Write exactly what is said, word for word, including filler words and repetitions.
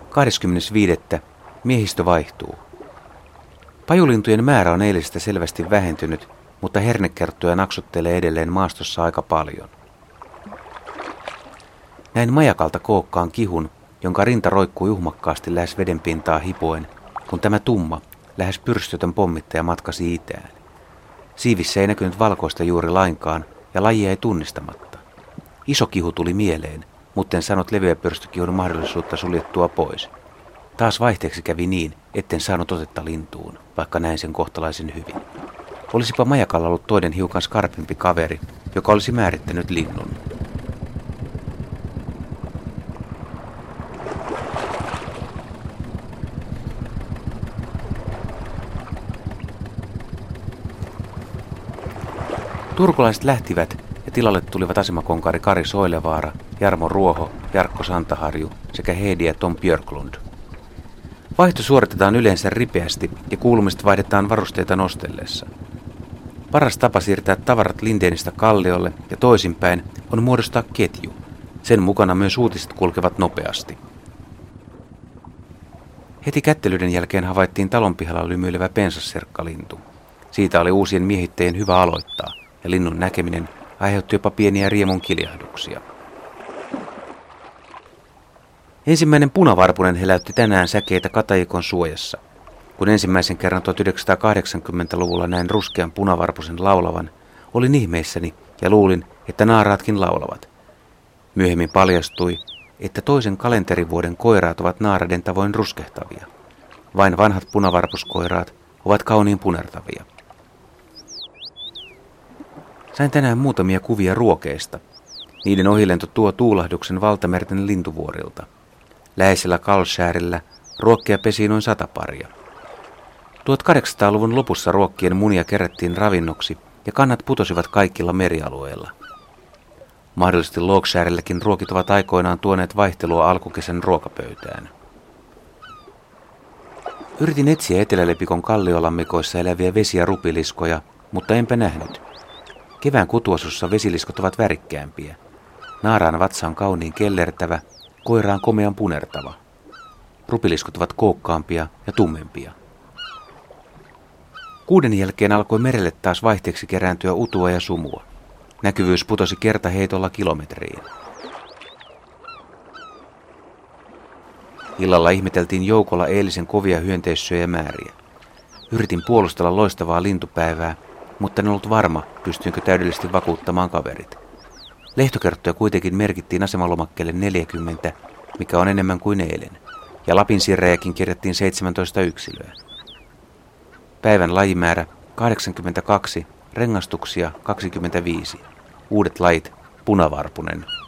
kahdeskymmenes viidettä Miehistö vaihtuu. Pajulintujen määrä on eilisestä selvästi vähentynyt, mutta hernekerttuja naksuttelee edelleen maastossa aika paljon. Näin majakalta kookkaan kihun, jonka rinta roikkuu uhmakkaasti lähes vedenpintaa hipoen, kun tämä tumma, lähes pyrstötön pommittaja matkasi itään. Siivissä ei näkynyt valkoista juuri lainkaan, ja lajia ei tunnistamatta. Iso kihu tuli mieleen, mutten saanut leveäpyrstökihun mahdollisuutta suljettua pois. Taas vaihteeksi kävi niin, etten saanut otetta lintuun, vaikka näin sen kohtalaisen hyvin. Olisipa majakalla ollut toinen hiukan skarpimpi kaveri, joka olisi määrittänyt linnun. Turkulaiset lähtivät ja tilalle tulivat asemakonkari Kari Soilevaara, Jarmo Ruoho, Jarkko Santaharju sekä Heidi ja Tom Björklund. Vaihto suoritetaan yleensä ripeästi ja kuulumista vaihdetaan varusteita nostellessa. Paras tapa siirtää tavarat Lindeenistä kalliolle ja toisinpäin on muodostaa ketju. Sen mukana myös uutiset kulkevat nopeasti. Heti kättelyiden jälkeen havaittiin talon pihalla lymyilevä pensasserkkalintu. Siitä oli uusien miehittäjien hyvä aloittaa, ja linnun näkeminen aiheutti jopa pieniä riemun kiljahduksia. Ensimmäinen punavarpunen heläytti tänään säkeitä katajikon suojassa. Kun ensimmäisen kerran tuhatyhdeksänsataakahdeksankymmentäluvulla näin ruskean punavarpusen laulavan, olin ihmeissäni ja luulin, että naaraatkin laulavat. Myöhemmin paljastui, että toisen kalenterivuoden koiraat ovat naaraiden tavoin ruskehtavia. Vain vanhat punavarpuskoiraat ovat kauniin punertavia. Sain tänään muutamia kuvia ruokeista. Niiden ohilento tuo tuulahduksen valtamerten lintuvuorilta. Läheisellä Kalskäärillä ruokkia pesi noin sata paria. tuhatkahdeksansataaluvun lopussa ruokkien munia kerättiin ravinnoksi ja kannat putosivat kaikilla merialueilla. Mahdollisesti Logskäärillekin ruokit ovat aikoinaan tuoneet vaihtelua alkukesän ruokapöytään. Yritin etsiä Etelälepikon kalliolammikoissa eläviä vesi- ja rupiliskoja, mutta enpä nähnyt. Kevään kutuasussa vesiliskot ovat värikkäämpiä. Naaraan vatsa on kauniin kellertävä, koiraan komean punertava. Rupiliskot ovat kookkaampia ja tummempia. Kuuden jälkeen alkoi merelle taas vaihteeksi kerääntyä utua ja sumua. Näkyvyys putosi kertaheitolla kilometriin. Illalla ihmeteltiin joukolla eilisen kovia hyönteissyöjämääriä. Yritin puolustella loistavaa lintupäivää, mutta en ollut varma, pystyinkö täydellisesti vakuuttamaan kaverit. Lehtokerttoja kuitenkin merkittiin asemalomakkeelle neljäkymmentä, mikä on enemmän kuin eilen, ja Lapin sirrejäkin kirjattiin seitsemäntoista yksilöä. Päivän lajimäärä kahdeksankymmentäkaksi, rengastuksia kaksikymmentäviisi. Uudet lajit punavarpunen,